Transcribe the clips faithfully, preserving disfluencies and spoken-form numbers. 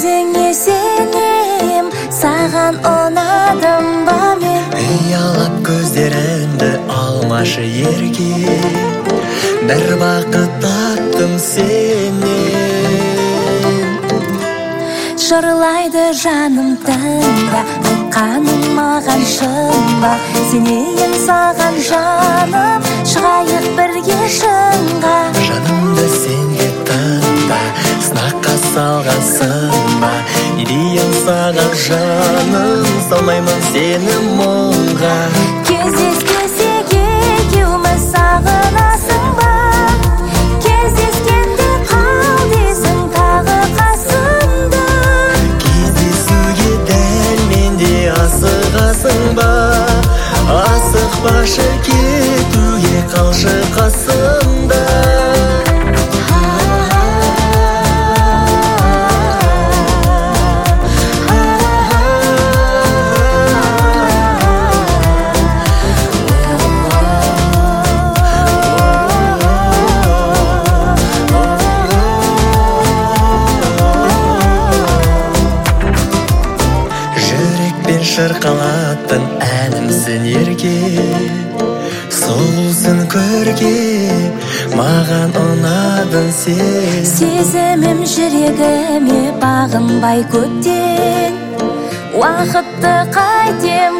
өзіңе сенем, саған ұнадым ба мен. Ұялап көздеріңді алмашы ерке, бір бақыт таптым сенен. Жырлайды жаным тыңда, айтқаның маған шын ба. Сенейін саған жаным, шығайық бірге шыңға. Жанымды сенде тыңда, сынаққа салғансың ба. Не дейін саған жаным, салмаймын сені мұңға. Кездеспесек екеуміз сағынасың ба. Кездескенде қал дейсің тағы қасымда. Кездесуге дәл менде асығасың ба. Асықпашы кетуге, қалшы қасымда. Шырқалаттың әнімсің ерке, сұлусың көрге, маған ұнадың сен. Сезімім жүрегіме бағынбай көптен, уақытты қайтем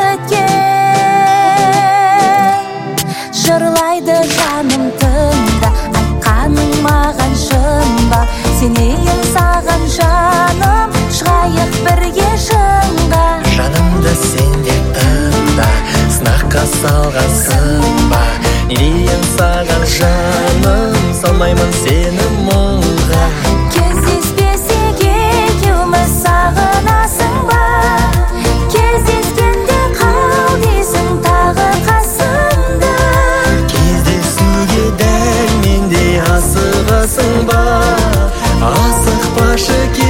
өткен. Жырлайды жаным тыңда, айтқаның маған шын ба. Сенейін саған жаным, шығайық бірге шыңға. Жанымды сенде тыңда, сынаққа салғансың ба. Не дейін саған жаным, салмаймын сені мұңға. Кездеспесек екеуміз сағынасың ба. Кездескенде қал дейсің тағы қасымда. Кездесуге дәл менде асығасың ба. Асықпашы